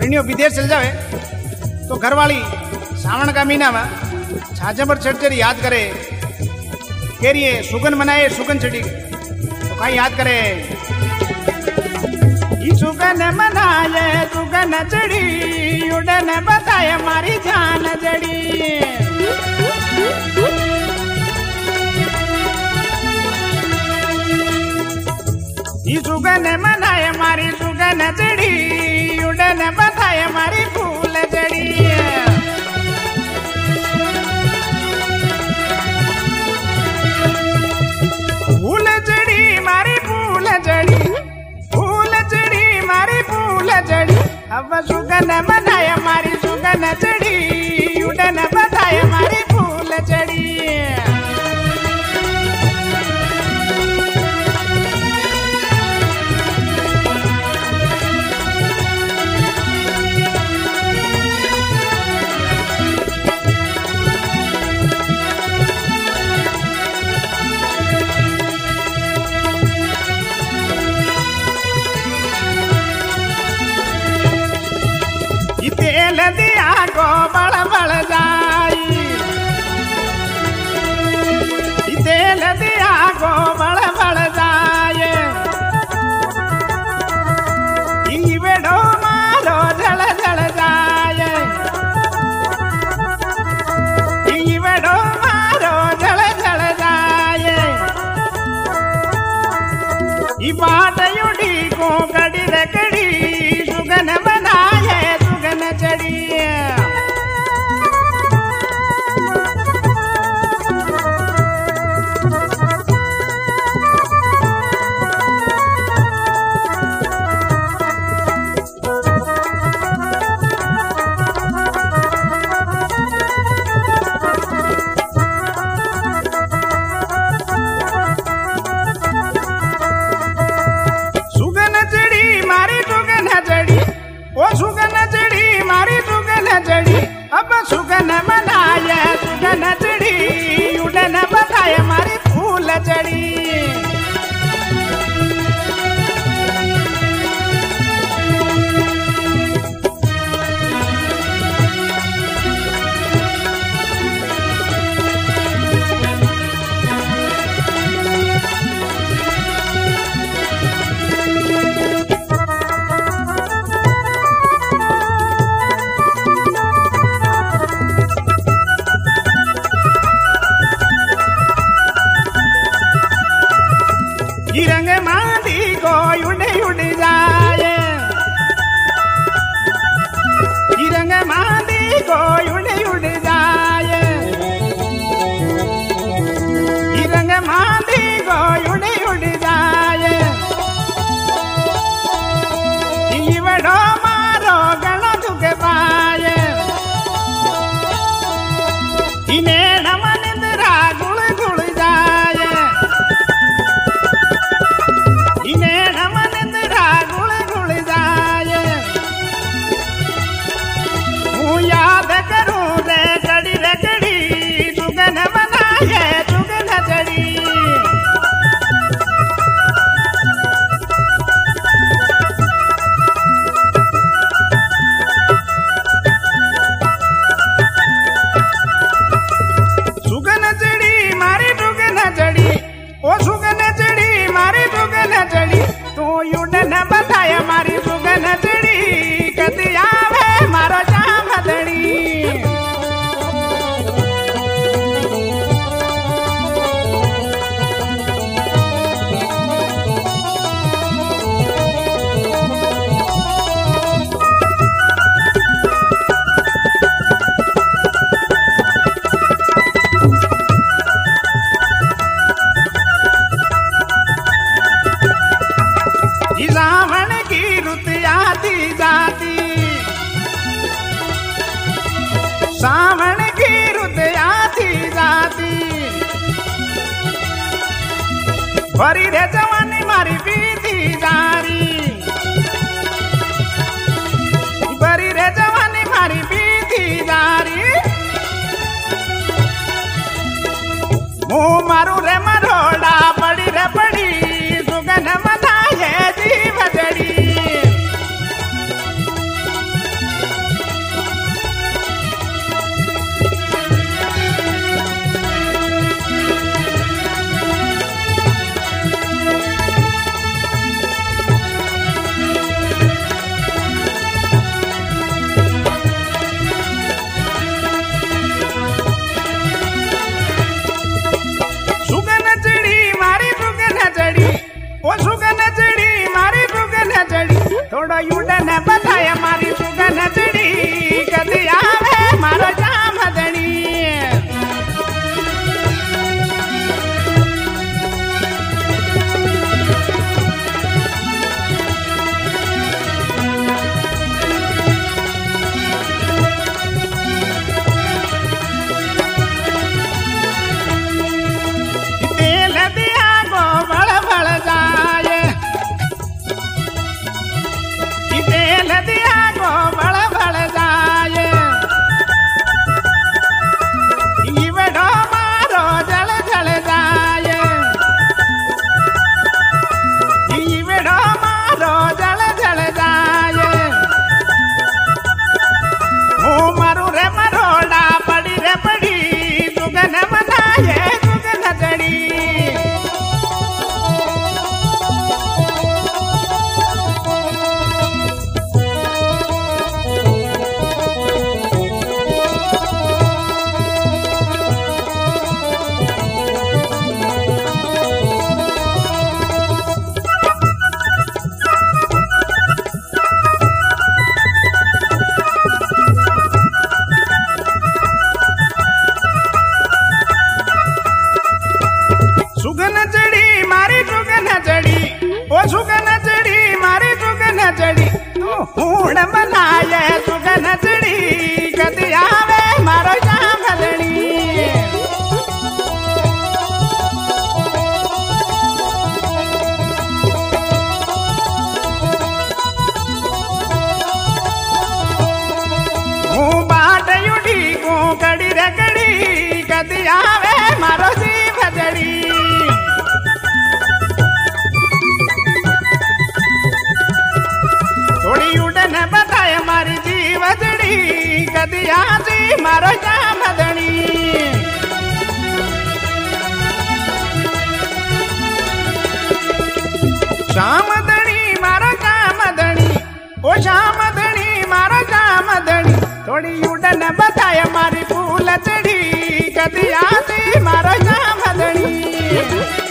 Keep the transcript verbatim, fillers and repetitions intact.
परिणियो विदेश चल जावे तो घरवाली सावन का महीना में छाछा पर चढ़ चढ़ याद करे कह रही है सुगन मनाए सुगन चढ़ी तो कहीं याद करे सुगन मनाए सुगन चढ़ी उड़न बताए मारी जान जड़ी सुगन मनाए मारी सुगन चढ़ी उड़न बताए मारी फूल चढ़ी फूल चढ़ी मारी फूल चढ़ी फूल चढ़ी मारी फूल चढ़ी अब सुगन मनाए मारी सुगन चढ़ी उड़न बताए मारी फूल चढ़ी तेल दिया को बड़ बड़ जाई तेल दिया को बड़ बड़ जाए बेड़ो मारो जल जल जाए बेड़ो मारो जल जल जाए बाट उड़ी को कड़ी रकड़ी सुगन बनाए चढ़ी सुगन चढ़ी मारी सुगन चढ़ी ओ सुगन चढ़ी मारी सुगन चढ़ी अब सुगन मनाए सुगन चढ़ी उड़न बताए मारी फूल चढ़ी रंग मांदी को उड़ उड़ जाए रंग मांदी को उड़ उड़ जाए रंग मांदी को उड़ उड़ जाए बड़ो मारो गला दुख पाए इन्हें नमन इंदिरा गुड़ गुड़ जाए इन्हें नमन इंदिरा गुड़ गुड़ जाए हूँ याद करूँ रे कड़ी रे कड़ी सुगन बनाए सुगन चढ़ी सुगन चढ़ी मारी सुगन चढ़ी ओ सुगन चढ़ी मारी सुगन चढ़ी तू उड़न बताए मारी सुगन चढ़ी कदी आवे मारो जाम धड़ी सावन की रुत आती जाती सावन की रुत आती जाती भरी रे जवानी मारी बीती जारी भरी रे जवानी मारी बीती जारी मुँह मारू रे मरोड़ा पड़ी रे पड़ी सुगन मनाए जीव जड़ी श्याम धणी मारा श्याम धणी, ओ श्याम धणी मारा श्याम धणी, थोड़ी उड़न बताय मारी फूल चढ़ी, कदी आती मारा श्याम धणी।